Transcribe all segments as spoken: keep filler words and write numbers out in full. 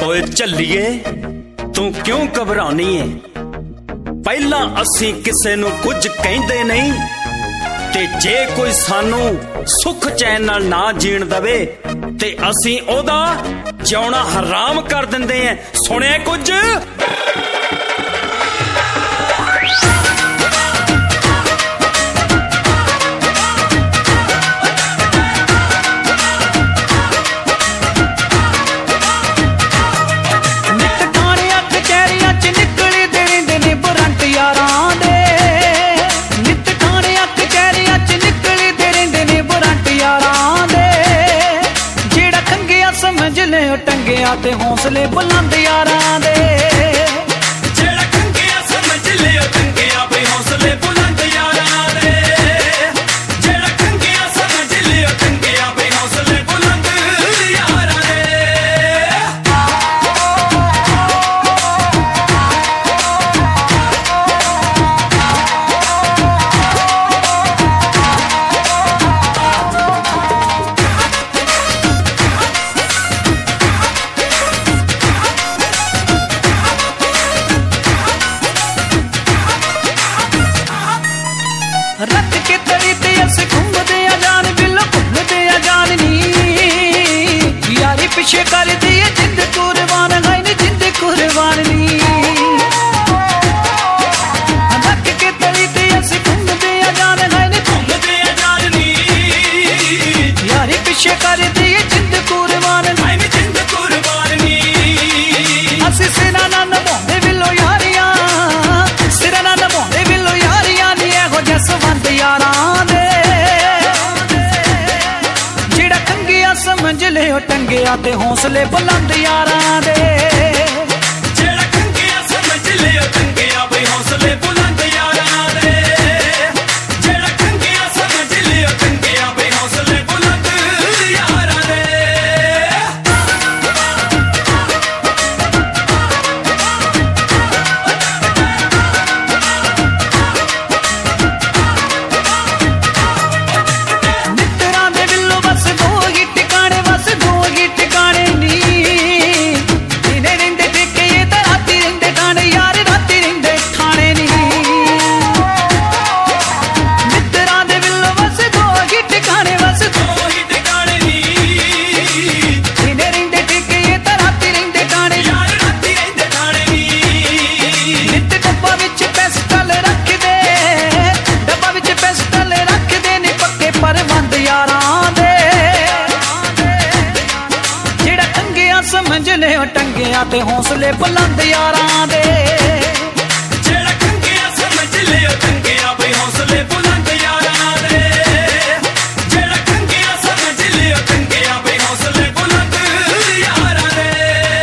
ओए झल्लीए तू क्यों घबरानी है? पहला असी किसे नू कुछ कहंदे नहीं ते जे कोई सानू सुख चैन नाल ना जीण दवे ते असी ओदा जिउणा हराम कर दिंदे हैं। सुणिया कुछ? टंगिया ते हौसले बुलंद यारां दे, जेड़ा टंगिया समझ लियो टंगिया बई हौसले बुलंद यारां दे, जेड़ा टंगिया समझ लियो टंगिया बई हौसले बुलंद यारां दे। रख के तली ते अस घूमदे आ जान बिलो घूमदे आ जान नी, यारी पिछे कर दी जिंद कुर्बान गई नी जिंद कुर्बान नी। रख के तली ते अस घूमदे आ जान गई नी घूमदे आ जान नी, यारी पिछे कर दी जिंद कुर्बान गई नी जिंद कुर्बान नी। अस सिरा ना नभाउंदे बिलो यारियां, सिरा ना नभाउंदे बिलो यारियां नी एहो जसवंत यारां दे, जेड़ा टंगिया समझ लियो टंगिया ते हौसले बुलंद यारां दे, जेड़ा टंगिया समझ लियो टंगिया बई हौसले बुलंद यारां दे, जेड़ा टंगिया समझ लियो टंगिया बई हौसले बुलंद यारां दे। समझ लियो टंगिया ते हौसले बुलंद यारां दे, जेड़ा टंगिया समझ लियो टंगिया बई हौसले बुलंद यारां दे, जेड़ा टंगिया समझ लियो टंगिया बई हौसले बुलंद यारां दे।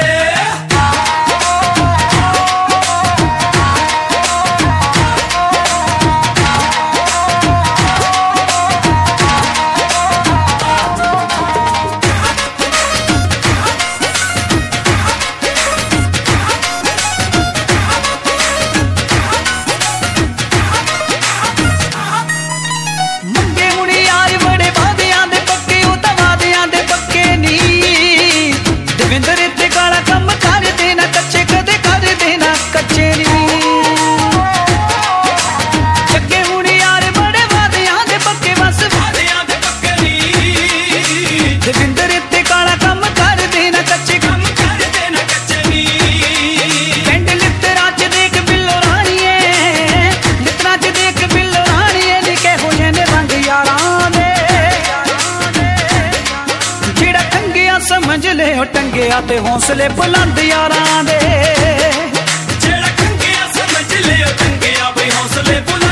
समझ लियो टंगिया ते हौसले बुलंद यारां दे, जेड़ा टंगिया समझ लियो टंगिया बई हौसले बुलंद